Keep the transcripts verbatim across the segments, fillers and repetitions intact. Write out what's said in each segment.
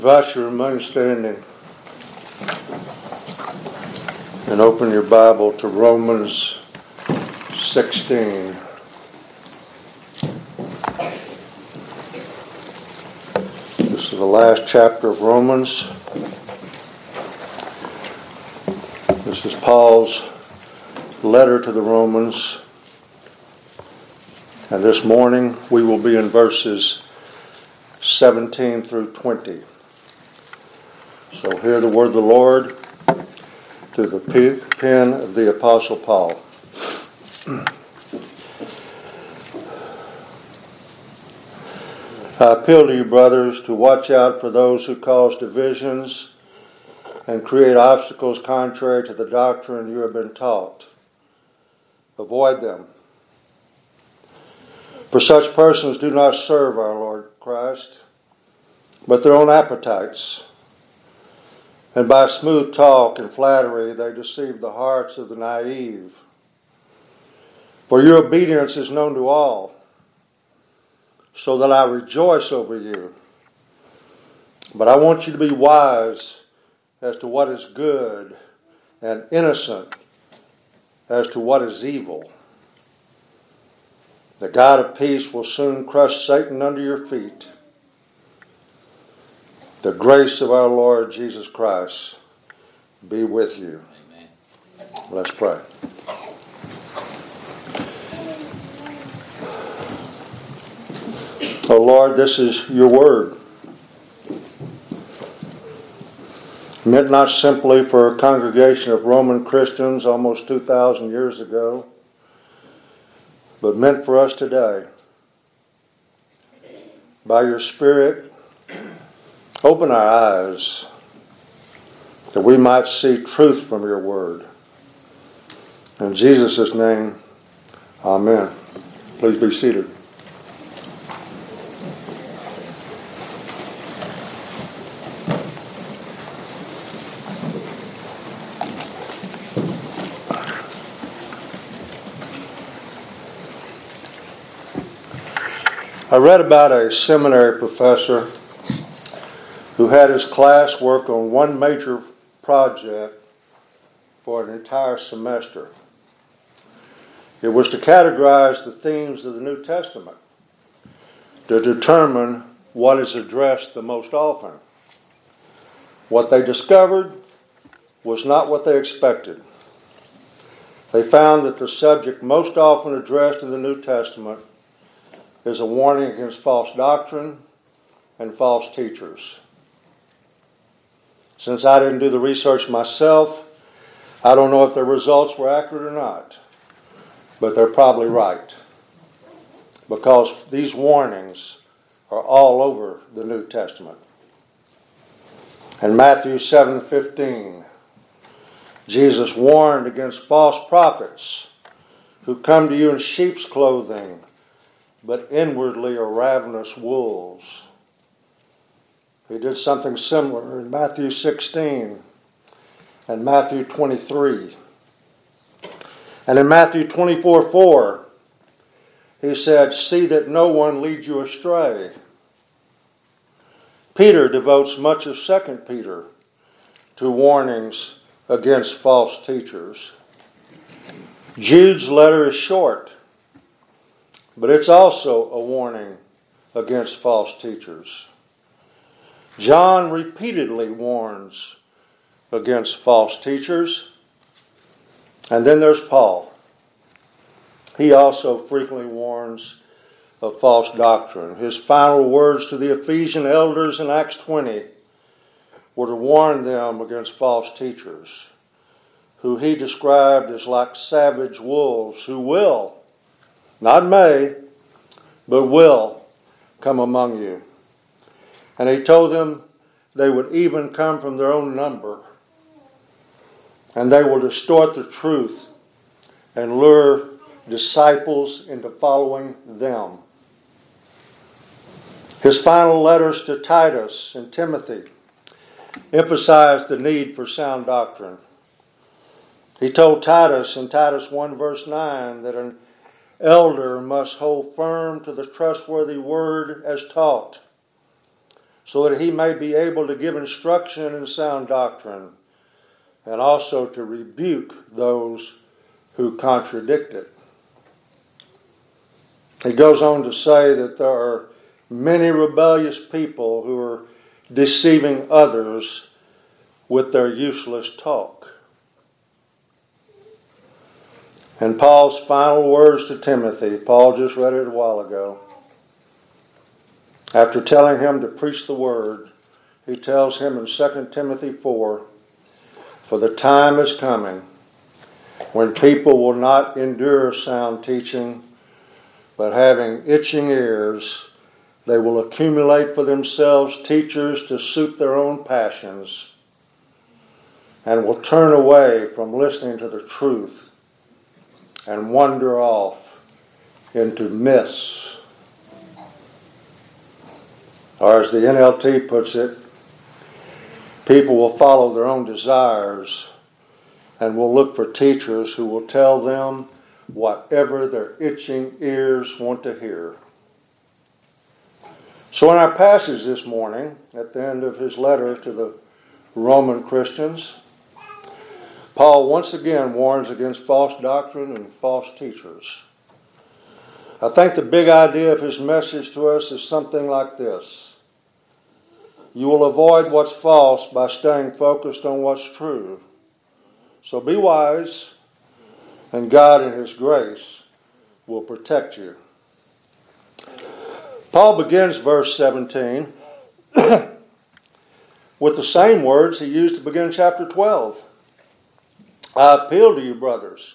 Invite you to remain standing and open your Bible to Romans sixteen. This is the last chapter of Romans. This is Paul's letter to the Romans. And this morning we will be in verses seventeen through twenty. So hear the word of the Lord through the pen of the Apostle Paul. I appeal to you, brothers, to watch out for those who cause divisions and create obstacles contrary to the doctrine you have been taught. Avoid them. For such persons do not serve our Lord Christ, but their own appetites. And by smooth talk and flattery they deceive the hearts of the naive. For your obedience is known to all, so that I rejoice over you. But I want you to be wise as to what is good and innocent as to what is evil. The God of peace will soon crush Satan under your feet. The grace of our Lord Jesus Christ be with you. Amen. Let's pray. Oh Lord, this is your word. Meant not simply for a congregation of Roman Christians almost two thousand years ago, but meant for us today. By your Spirit, open our eyes that we might see truth from your word. In Jesus' name, amen. Please be seated. I read about a seminary professor who had his class work on one major project for an entire semester. It was to categorize the themes of the New Testament, to determine what is addressed the most often. What they discovered was not what they expected. They found that the subject most often addressed in the New Testament is a warning against false doctrine and false teachers. Since I didn't do the research myself, I don't know if the results were accurate or not, but they're probably right, because these warnings are all over the New Testament. In Matthew seven fifteen, Jesus warned against false prophets who come to you in sheep's clothing, but inwardly are ravenous wolves. He did something similar in Matthew sixteen and Matthew twenty-three. And in Matthew twenty-four four, he said, "See that no one leads you astray." Peter devotes much of Second Peter to warnings against false teachers. Jude's letter is short, but it's also a warning against false teachers. John repeatedly warns against false teachers. And then there's Paul. He also frequently warns of false doctrine. His final words to the Ephesian elders in Acts twenty were to warn them against false teachers, who he described as like savage wolves, who will, not may, but will come among you. And he told them they would even come from their own number. And they will distort the truth and lure disciples into following them. His final letters to Titus and Timothy emphasized the need for sound doctrine. He told Titus in Titus one verse nine that an elder must hold firm to the trustworthy word as taught, so that he may be able to give instruction in sound doctrine, and also to rebuke those who contradict it. He goes on to say that there are many rebellious people who are deceiving others with their useless talk. And Paul's final words to Timothy, Paul just read it a while ago. After telling him to preach the word, he tells him in Second Timothy four, "For the time is coming when people will not endure sound teaching, but having itching ears, they will accumulate for themselves teachers to suit their own passions, and will turn away from listening to the truth and wander off into myths." Or as the N L T puts it, people will follow their own desires and will look for teachers who will tell them whatever their itching ears want to hear. So in our passage this morning, at the end of his letter to the Roman Christians, Paul once again warns against false doctrine and false teachers. I think the big idea of his message to us is something like this: you will avoid what's false by staying focused on what's true. So be wise, and God in His grace will protect you. Paul begins verse seventeen with the same words he used to begin chapter twelve. I appeal to you, brothers.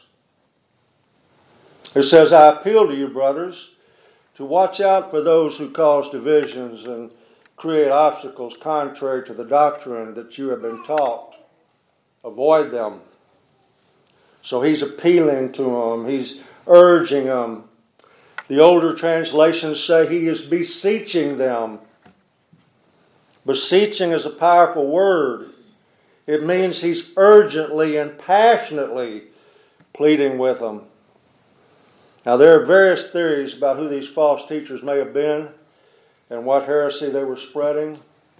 It says, I appeal to you, brothers, to watch out for those who cause divisions and create obstacles contrary to the doctrine that you have been taught. Avoid them. So he's appealing to them. He's urging them. The older translations say he is beseeching them. Beseeching is a powerful word. It means he's urgently and passionately pleading with them. Now, there are various theories about who these false teachers may have been and what heresy they were spreading.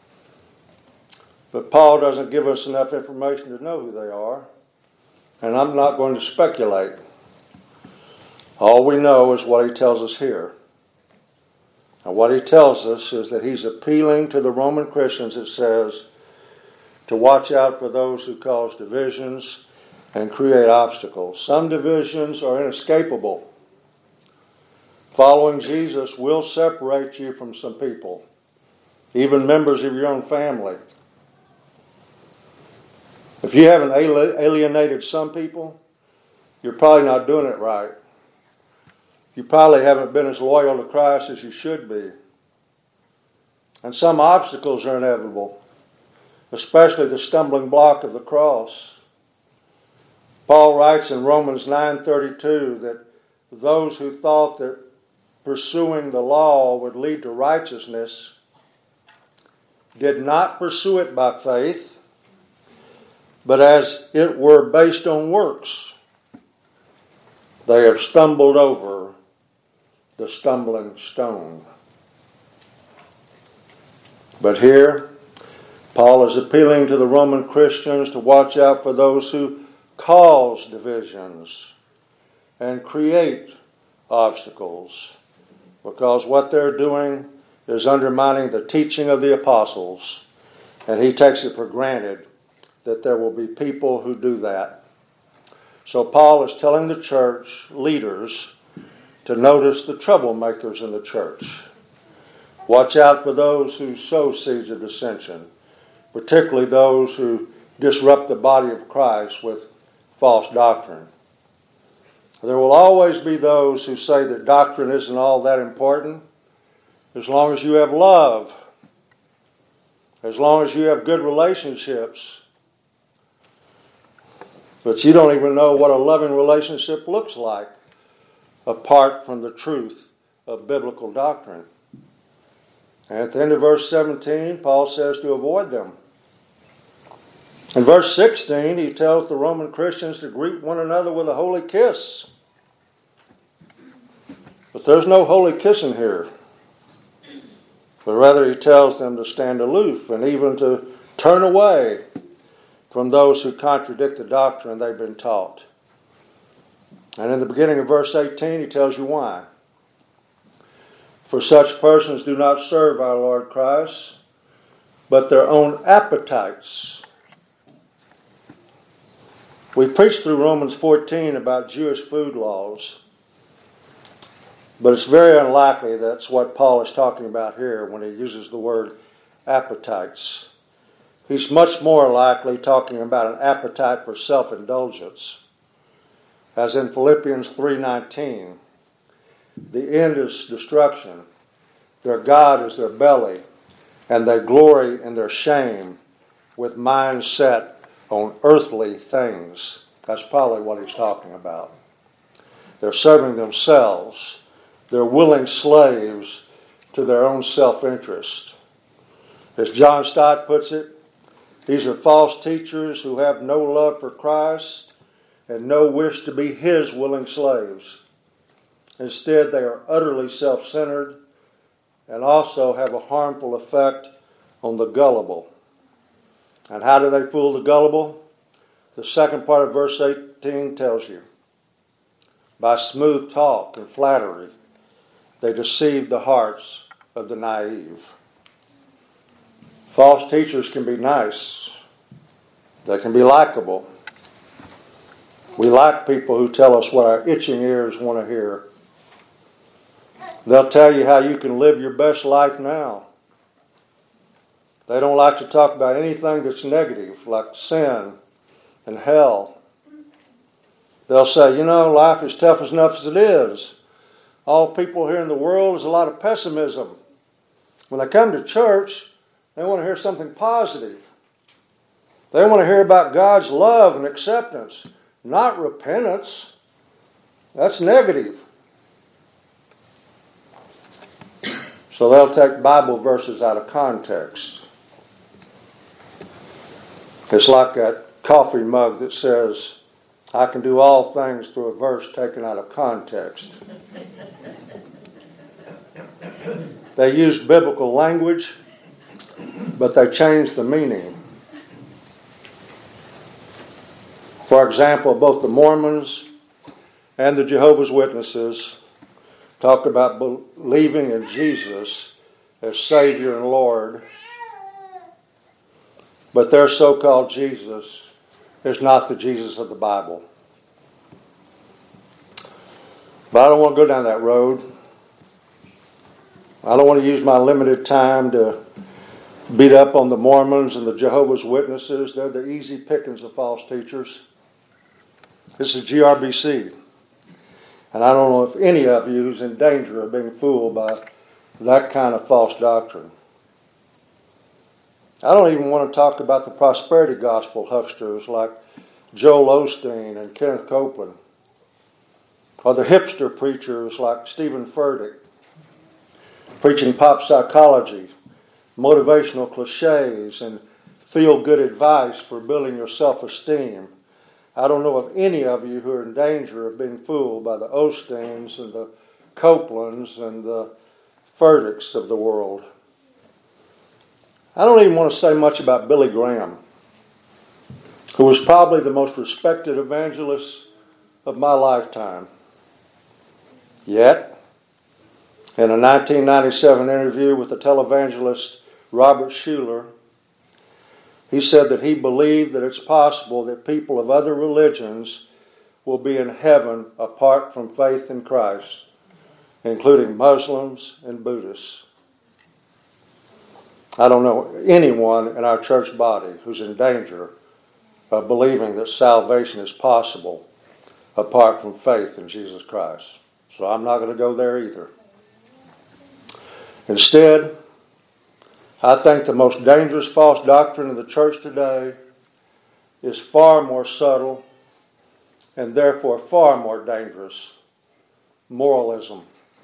But Paul doesn't give us enough information to know who they are. And I'm not going to speculate. All we know is what he tells us here. And what he tells us is that he's appealing to the Roman Christians, it says, to watch out for those who cause divisions and create obstacles. Some divisions are inescapable. Following Jesus will separate you from some people, even members of your own family. If you haven't alienated some people, you're probably not doing it right. You probably haven't been as loyal to Christ as you should be. And some obstacles are inevitable, especially the stumbling block of the cross. Paul writes in Romans nine thirty-two that those who thought that pursuing the law would lead to righteousness did not pursue it by faith, but as it were based on works. They have stumbled over the stumbling stone. But here, Paul is appealing to the Roman Christians to watch out for those who cause divisions and create obstacles, because what they're doing is undermining the teaching of the apostles, and he takes it for granted that there will be people who do that. So Paul is telling the church leaders to notice the troublemakers in the church. Watch out for those who sow seeds of dissension, particularly those who disrupt the body of Christ with false doctrine. There will always be those who say that doctrine isn't all that important as long as you have love, as long as you have good relationships. But you don't even know what a loving relationship looks like apart from the truth of biblical doctrine. And at the end of verse seventeen, Paul says to avoid them. In verse sixteen, he tells the Roman Christians to greet one another with a holy kiss. But there's no holy kissing here. but rather he tells them to stand aloof and even to turn away from those who contradict the doctrine they've been taught. And in the beginning of verse eighteen, he tells you why. For such persons do not serve our Lord Christ, but their own appetites. We preached through Romans fourteen about Jewish food laws, but it's very unlikely that's what Paul is talking about here when he uses the word appetites. He's much more likely talking about an appetite for self-indulgence. As in Philippians three nineteen, the end is destruction. Their God is their belly, and they glory in their shame with minds set on earthly things. That's probably what he's talking about. They're serving themselves. They're willing slaves to their own self-interest. As John Stott puts it, these are false teachers who have no love for Christ and no wish to be his willing slaves. Instead, they are utterly self-centered and also have a harmful effect on the gullible. And how do they fool the gullible? The second part of verse eighteen tells you. By smooth talk and flattery, they deceive the hearts of the naive. False teachers can be nice. They can be likable. We like people who tell us what our itching ears want to hear. They'll tell you how you can live your best life now. They don't like to talk about anything that's negative, like sin and hell. They'll say, you know, life is tough enough as it is. All people here in the world is a lot of pessimism. When they come to church, they want to hear something positive. They want to hear about God's love and acceptance, not repentance. That's negative. So they'll take Bible verses out of context. It's like that coffee mug that says, I can do all things through a verse taken out of context. They use biblical language, but they change the meaning. For example, both the Mormons and the Jehovah's Witnesses talk about believing in Jesus as Savior and Lord, but their so-called Jesus is not the Jesus of the Bible. But I don't want to go down that road. I don't want to use my limited time to beat up on the Mormons and the Jehovah's Witnesses. They're the easy pickings of false teachers. This is G R B C. And I don't know if any of you is in danger of being fooled by that kind of false doctrine. I don't even want to talk about the prosperity gospel hucksters like Joel Osteen and Kenneth Copeland, or the hipster preachers like Stephen Furtick, preaching pop psychology, motivational cliches, and feel-good advice for building your self-esteem. I don't know of any of you who are in danger of being fooled by the Osteens and the Copelands and the Furticks of the world. I don't even want to say much about Billy Graham, who was probably the most respected evangelist of my lifetime. Yet, in a nineteen ninety-seven interview with the televangelist Robert Schuller, he said that he believed that it's possible that people of other religions will be in heaven apart from faith in Christ, including Muslims and Buddhists. I don't know anyone in our church body who's in danger of believing that salvation is possible apart from faith in Jesus Christ. So I'm not going to go there either. Instead, I think the most dangerous false doctrine of the church today is far more subtle and therefore far more dangerous. Moralism.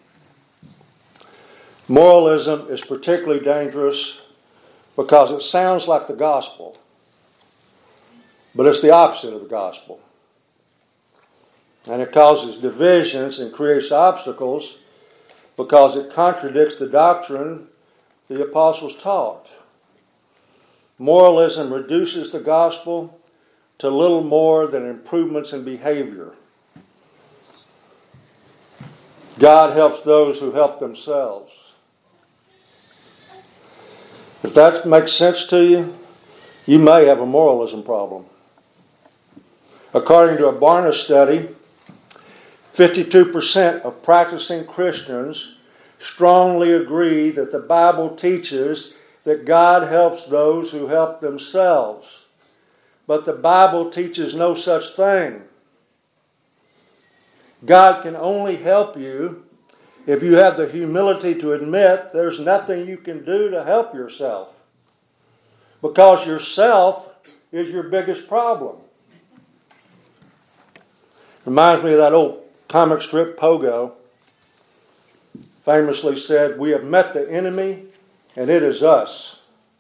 Moralism is particularly dangerous because it sounds like the gospel, but it's the opposite of the gospel. And it causes divisions and creates obstacles because it contradicts the doctrine the apostles taught. Moralism reduces the gospel to little more than improvements in behavior. God helps those who help themselves. If that makes sense to you, you may have a moralism problem. According to a Barna study, fifty-two percent of practicing Christians strongly agree that the Bible teaches that God helps those who help themselves. But the Bible teaches no such thing. God can only help you if you have the humility to admit there's nothing you can do to help yourself. Because yourself is your biggest problem. Reminds me of that old comic strip Pogo. Famously said, "We have met the enemy and it is us."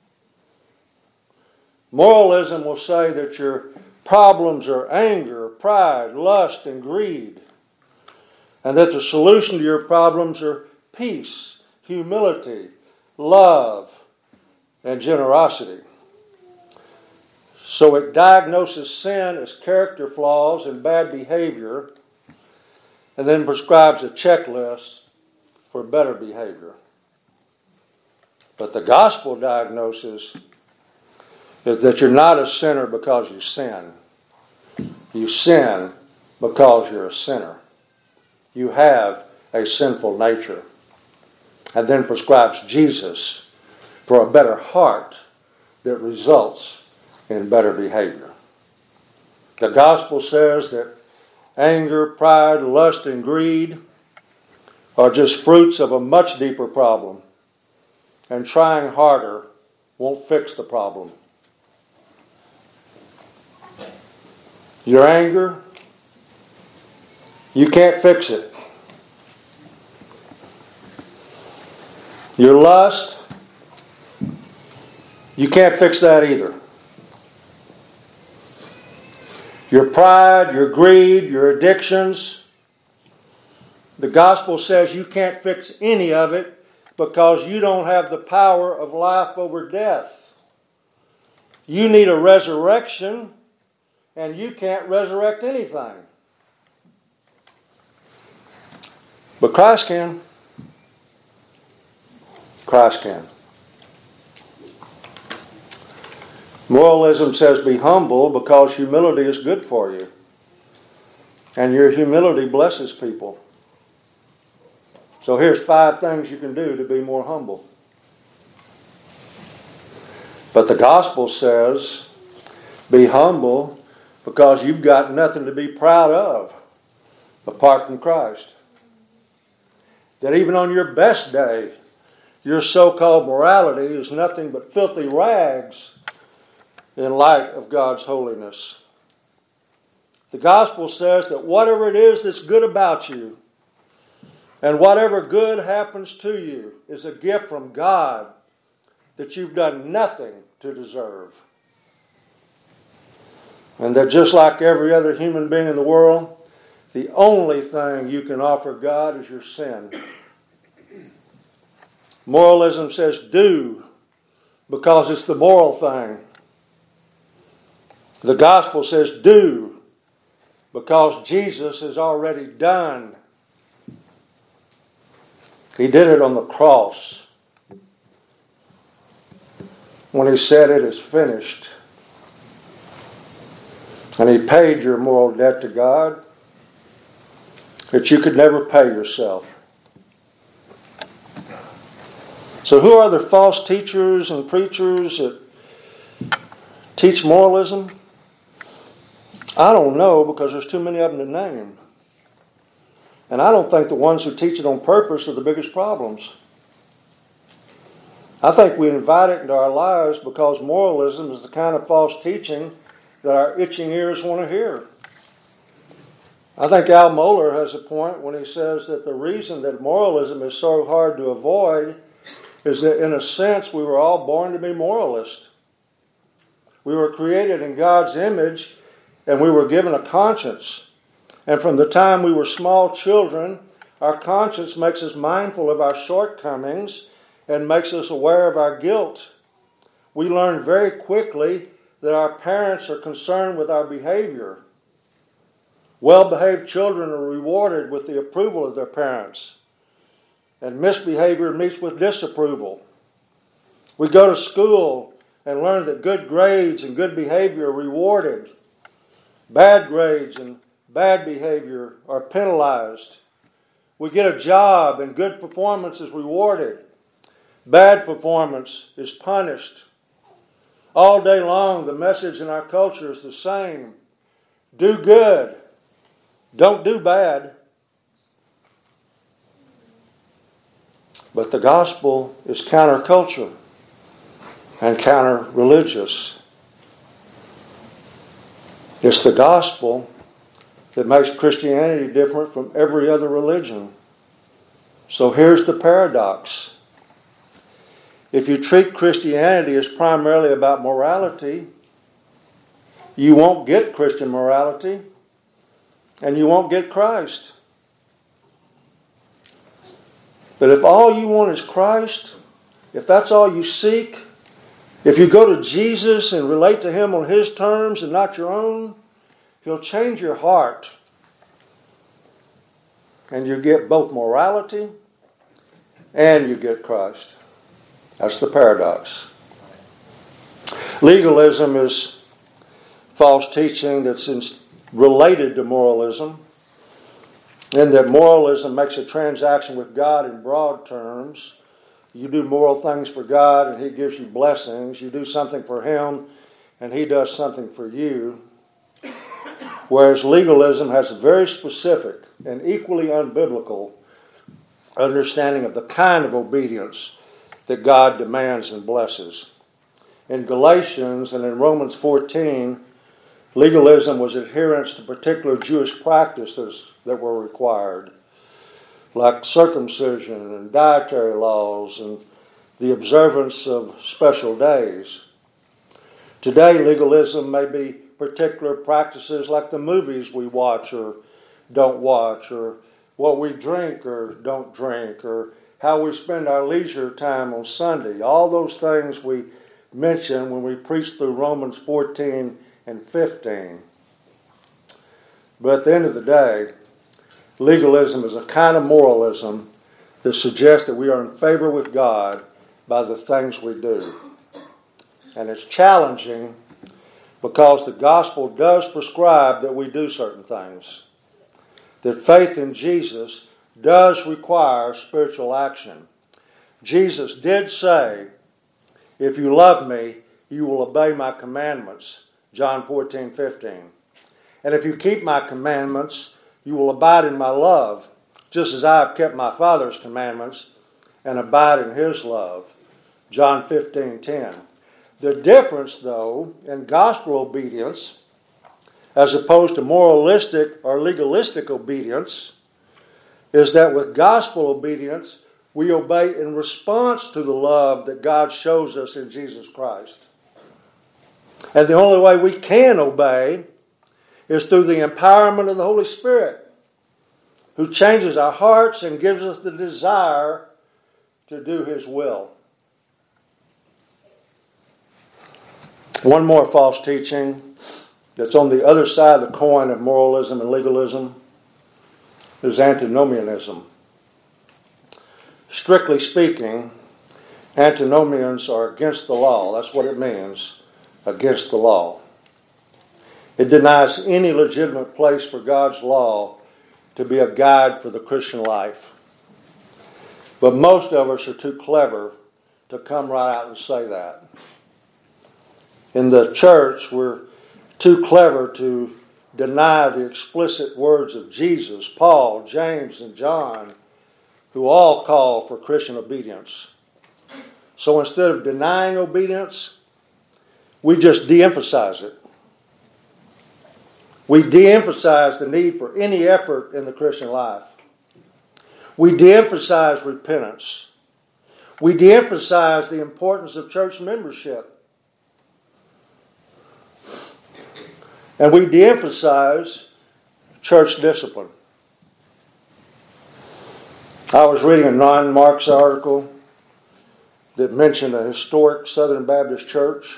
Moralism will say that your problems are anger, pride, lust, and greed. And that the solution to your problems are peace, humility, love, and generosity. So it diagnoses sin as character flaws and bad behavior, and then prescribes a checklist for better behavior. But the gospel diagnosis is that you're not a sinner because you sin. You sin because you're a sinner. You have a sinful nature. And then prescribes Jesus for a better heart that results in better behavior. The gospel says that anger, pride, lust, and greed are just fruits of a much deeper problem. And trying harder won't fix the problem. Your anger, you can't fix it. Your lust, you can't fix that either. Your pride, your greed, your addictions, the gospel says you can't fix any of it because you don't have the power of life over death. You need a resurrection, and you can't resurrect anything. But Christ can. Christ can. Moralism says be humble because humility is good for you. And your humility blesses people. So here's five things you can do to be more humble. But the gospel says be humble because you've got nothing to be proud of apart from Christ. That even on your best day, your so-called morality is nothing but filthy rags in light of God's holiness. The gospel says that whatever it is that's good about you and whatever good happens to you is a gift from God that you've done nothing to deserve. And that just like every other human being in the world, the only thing you can offer God is your sin. Moralism says do because it's the moral thing. The gospel says do because Jesus has already done. He did it on the cross when he said it is finished. And he paid your moral debt to God that you could never pay yourself. So who are the false teachers and preachers that teach moralism? I don't know because there's too many of them to name. And I don't think the ones who teach it on purpose are the biggest problems. I think we invite it into our lives because moralism is the kind of false teaching that our itching ears want to hear. I think Al Mohler has a point when he says that the reason that moralism is so hard to avoid is that in a sense we were all born to be moralists. We were created in God's image and we were given a conscience. And from the time we were small children, our conscience makes us mindful of our shortcomings and makes us aware of our guilt. We learn very quickly that our parents are concerned with our behavior. Well-behaved children are rewarded with the approval of their parents, and misbehavior meets with disapproval. We go to school and learn that good grades and good behavior are rewarded. Bad grades and bad behavior are penalized. We get a job and good performance is rewarded. Bad performance is punished. All day long, the message in our culture is the same. Do good. Don't do bad. But the gospel is counterculture and counter-religious. It's the gospel that makes Christianity different from every other religion. So here's the paradox. If you treat Christianity as primarily about morality, you won't get Christian morality, and you won't get Christ. But if all you want is Christ, if that's all you seek, if you go to Jesus and relate to Him on His terms and not your own, He'll change your heart. And you get both morality and you get Christ. That's the paradox. Legalism is false teaching that's in, related to moralism, in that moralism makes a transaction with God in broad terms. You do moral things for God and He gives you blessings. You do something for Him and He does something for you. Whereas legalism has a very specific and equally unbiblical understanding of the kind of obedience that God demands and blesses. In Galatians and in Romans fourteen, legalism was adherence to particular Jewish practices that were required, like circumcision and dietary laws and the observance of special days. Today, legalism may be particular practices like the movies we watch or don't watch, or what we drink or don't drink, or how we spend our leisure time on Sunday. All those things we mention when we preach through Romans fourteen and fifteen. But at the end of the day, legalism is a kind of moralism that suggests that we are in favor with God by the things we do. And it's challenging because the gospel does prescribe that we do certain things. That faith in Jesus does require spiritual action. Jesus did say, if you love me, you will obey my commandments. John fourteen fifteen. And if you keep my commandments, you will abide in my love, just as I have kept my Father's commandments and abide in His love. John fifteen ten. The difference, though, in gospel obedience, as opposed to moralistic or legalistic obedience, is that with gospel obedience, we obey in response to the love that God shows us in Jesus Christ. And the only way we can obey is through the empowerment of the Holy Spirit, who changes our hearts and gives us the desire to do His will. One more false teaching that's on the other side of the coin of moralism and legalism is antinomianism. Strictly speaking, antinomians are against the law. That's what it means, against the law. It denies any legitimate place for God's law to be a guide for the Christian life. But most of us are too clever to come right out and say that. In the church, we're too clever to deny the explicit words of Jesus, Paul, James, and John, who all call for Christian obedience. So instead of denying obedience, we just de-emphasize it. We de-emphasize the need for any effort in the Christian life. We de-emphasize repentance. We de-emphasize the importance of church membership. And we de-emphasize church discipline. I was reading a Ron Marks article that mentioned a historic Southern Baptist church.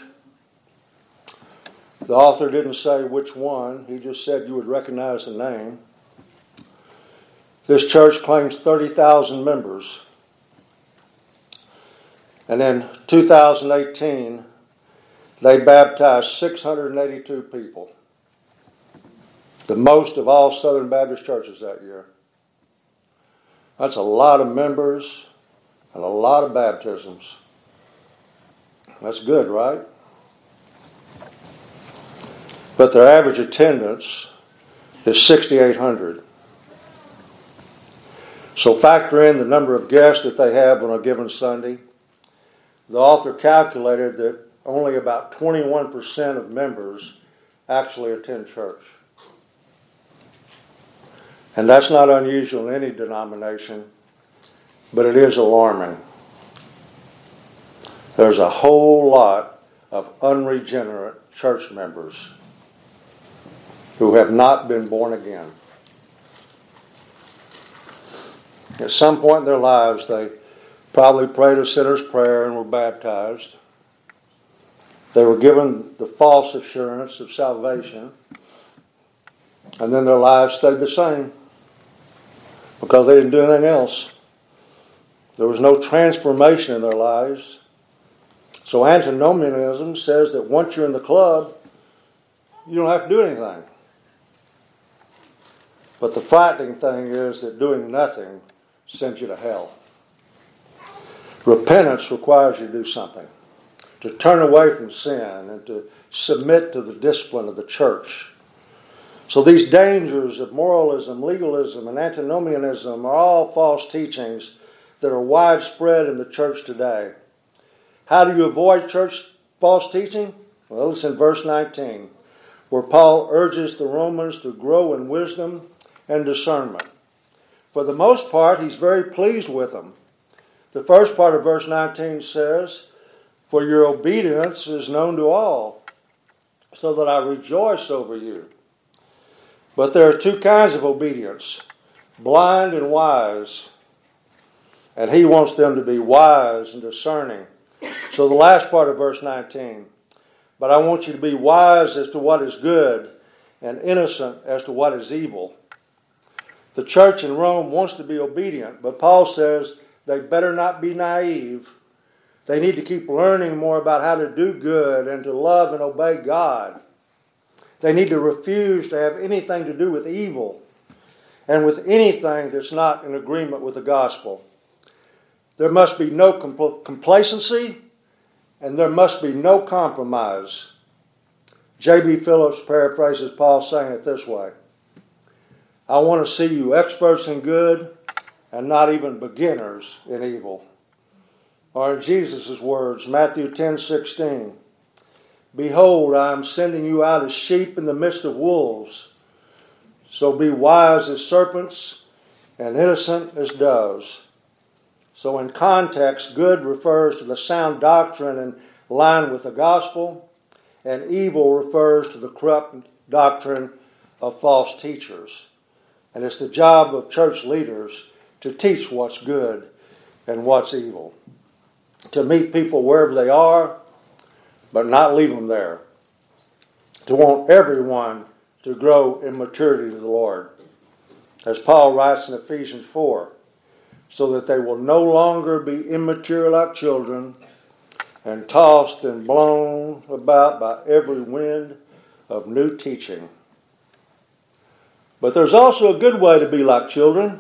The author didn't say which one. He just said you would recognize the name. This church claims thirty thousand members. And in two thousand eighteen, they baptized six hundred eighty-two people. The most of all Southern Baptist churches that year. That's a lot of members and a lot of baptisms. That's good, right? But their average attendance is sixty-eight hundred. So factor in the number of guests that they have on a given Sunday. The author calculated that only about twenty-one percent of members actually attend church. And that's not unusual in any denomination, but it is alarming. There's a whole lot of unregenerate church members who have not been born again. At some point in their lives, they probably prayed a sinner's prayer and were baptized. They were given the false assurance of salvation, and then their lives stayed the same because they didn't do anything else. There was no transformation in their lives. So antinomianism says that once you're in the club, you don't have to do anything. But the frightening thing is that doing nothing sends you to hell. Repentance requires you to do something, to turn away from sin and to submit to the discipline of the church. So these dangers of moralism, legalism, and antinomianism are all false teachings that are widespread in the church today. How do you avoid church false teaching? Well, it's in verse nineteen, where Paul urges the Romans to grow in wisdom and discernment. For the most part, he's very pleased with them. The first part of verse nineteen says, "For your obedience is known to all, so that I rejoice over you." But there are two kinds of obedience, blind and wise. And he wants them to be wise and discerning. So the last part of verse nineteen, "But I want you to be wise as to what is good and innocent as to what is evil." The church in Rome wants to be obedient, but Paul says they better not be naive. They need to keep learning more about how to do good and to love and obey God. They need to refuse to have anything to do with evil and with anything that's not in agreement with the gospel. There must be no compl- complacency and there must be no compromise. J B Phillips paraphrases Paul saying it this way: "I want to see you experts in good and not even beginners in evil." Or in Jesus' words, Matthew ten sixteen, "Behold, I am sending you out as sheep in the midst of wolves. So be wise as serpents and innocent as doves." So in context, good refers to the sound doctrine in line with the gospel, and evil refers to the corrupt doctrine of false teachers. And it's the job of church leaders to teach what's good and what's evil. To meet people wherever they are, but not leave them there. To want everyone to grow in maturity to the Lord. As Paul writes in Ephesians four, "So that they will no longer be immature like children and tossed and blown about by every wind of new teaching." But there's also a good way to be like children.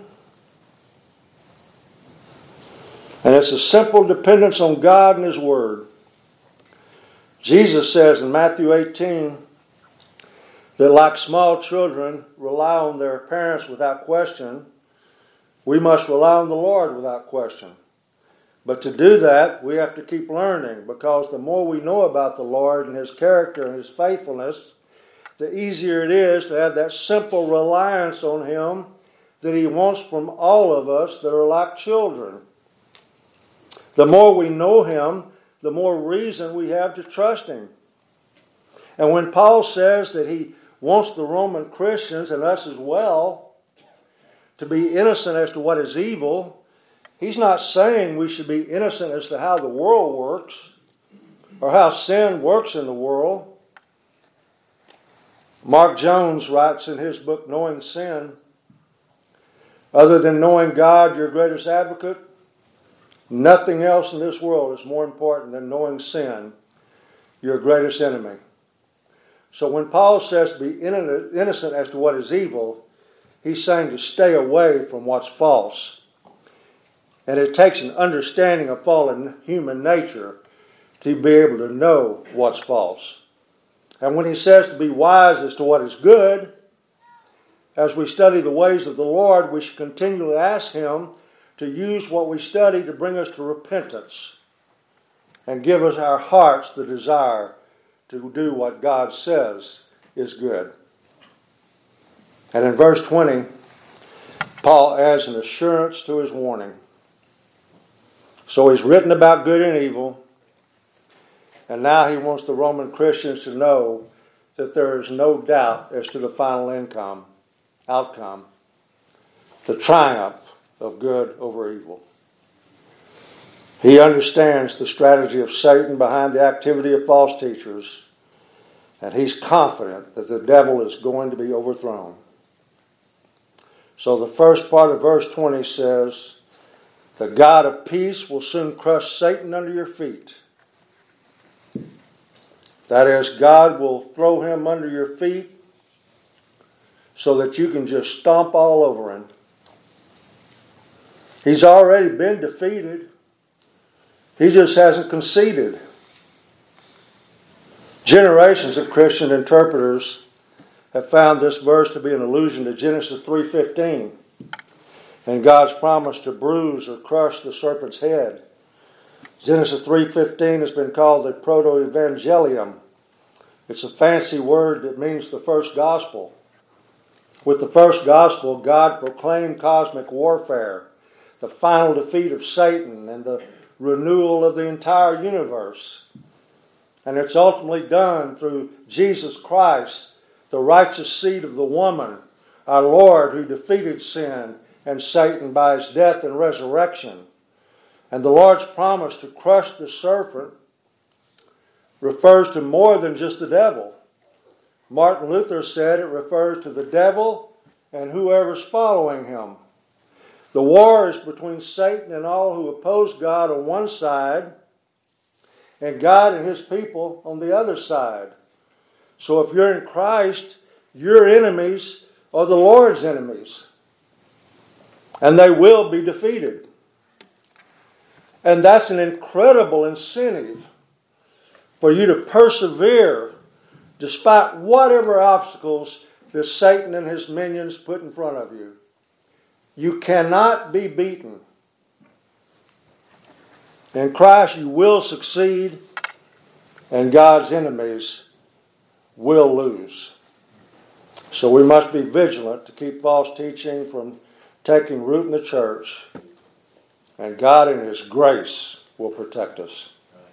And it's a simple dependence on God and His Word. Jesus says in Matthew eighteen that like small children rely on their parents without question, we must rely on the Lord without question. But to do that, we have to keep learning, because the more we know about the Lord and His character and His faithfulness, the easier it is to have that simple reliance on Him that He wants from all of us that are like children. The more we know Him, the more reason we have to trust Him. And when Paul says that he wants the Roman Christians, and us as well, to be innocent as to what is evil he's not saying we should be innocent as to how the world works or how sin works in the world. Mark Jones writes in his book, Knowing Sin, other than knowing God, your greatest advocate, nothing else in this world is more important than knowing sin, your greatest enemy. So when Paul says to be innocent as to what is evil, he's saying to stay away from what's false. And it takes an understanding of fallen human nature to be able to know what's false. And when he says to be wise as to what is good, as we study the ways of the Lord, we should continually ask Him to use what we study to bring us to repentance and give us our hearts the desire to do what God says is good. And in verse twenty, Paul adds an assurance to his warning. So he's written about good and evil, and now he wants the Roman Christians to know that there is no doubt as to the final income, outcome, the triumph of good over evil. He understands the strategy of Satan behind the activity of false teachers, and he's confident that the devil is going to be overthrown. So the first part of verse twenty says, the God of peace will soon crush Satan under your feet. That is, God will throw him under your feet so that you can just stomp all over him. He's already been defeated. He just hasn't conceded. Generations of Christian interpreters have found this verse to be an allusion to Genesis three fifteen and God's promise to bruise or crush the serpent's head. Genesis three fifteen has been called the proto-evangelium. It's a fancy word that means the first gospel. With the first gospel, God proclaimed cosmic warfare, the final defeat of Satan, and the renewal of the entire universe. And it's ultimately done through Jesus Christ, the righteous seed of the woman, our Lord, who defeated sin and Satan by his death and resurrection. And the Lord's promise to crush the serpent refers to more than just the devil. Martin Luther said it refers to the devil and whoever's following him. The war is between Satan and all who oppose God on one side, and God and His people on the other side. So if you're in Christ, your enemies are the Lord's enemies. And they will be defeated. And that's an incredible incentive for you to persevere despite whatever obstacles that Satan and his minions put in front of you. You cannot be beaten. In Christ you will succeed, and God's enemies will lose. So we must be vigilant to keep false teaching from taking root in the church, and God in His grace will protect us.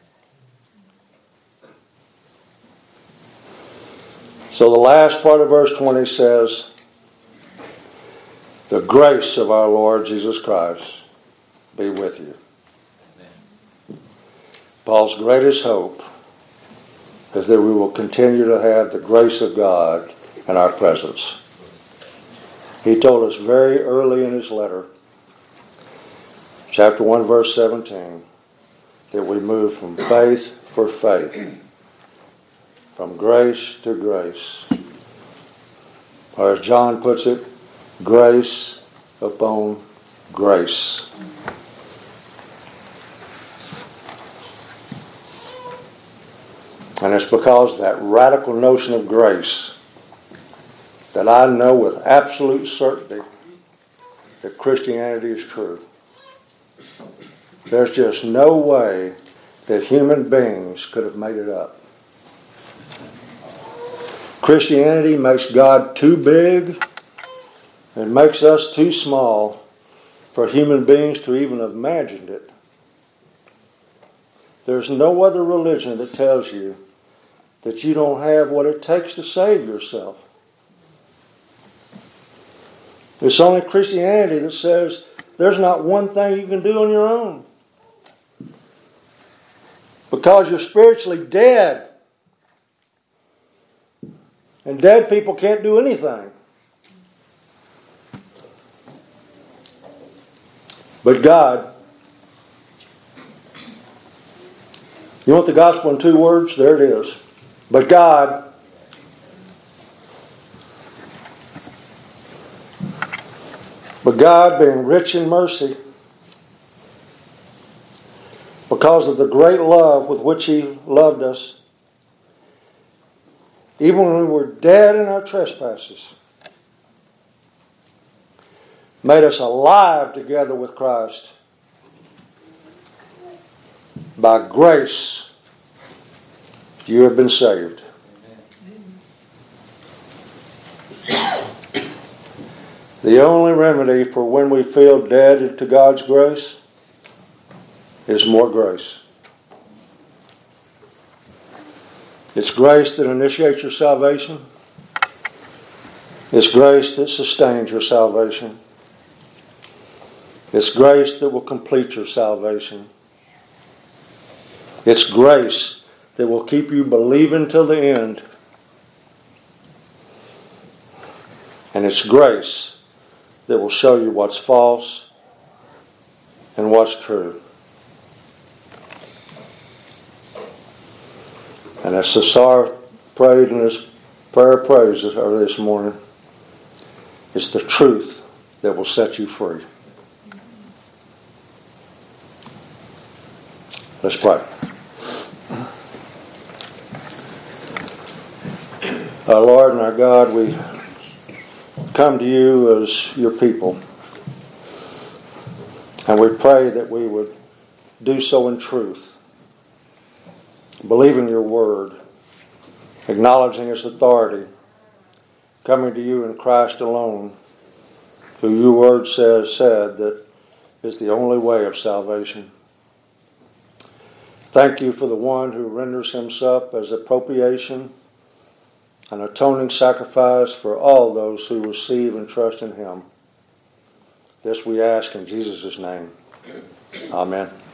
So the last part of verse twenty says, the grace of our Lord Jesus Christ be with you. Amen. Paul's greatest hope is that we will continue to have the grace of God in our presence. He told us very early in his letter, chapter one, verse seventeen, that we move from faith for faith, from grace to grace. Or as John puts it, grace upon grace. And it's because of that radical notion of grace that I know with absolute certainty that Christianity is true. There's just no way that human beings could have made it up. Christianity makes God too big and makes us too small for human beings to even have imagined it. There's no other religion that tells you that you don't have what it takes to save yourself. It's only Christianity that says there's not one thing you can do on your own. Because you're spiritually dead. And dead people can't do anything. But God, you want the gospel in two words? There it is. But God, but God, being rich in mercy, because of the great love with which He loved us, even when we were dead in our trespasses, made us alive together with Christ. By grace, you have been saved. The only remedy for when we feel dead to God's grace is more grace. It's grace that initiates your salvation. It's grace that sustains your salvation. It's grace that will complete your salvation. It's grace that will keep you believing till the end. And it's grace that will show you what's false and what's true. And as Cesar prayed in his prayer of praise this morning, it's the truth that will set you free. Let's pray. Our Lord and our God, we come to you as your people. And we pray that we would do so in truth, believing your word, acknowledging its authority, coming to you in Christ alone, who your word says said that is the only way of salvation. Thank you for the one who renders himself as a propitiation, an atoning sacrifice for all those who receive and trust in him. This we ask in Jesus' name. Amen.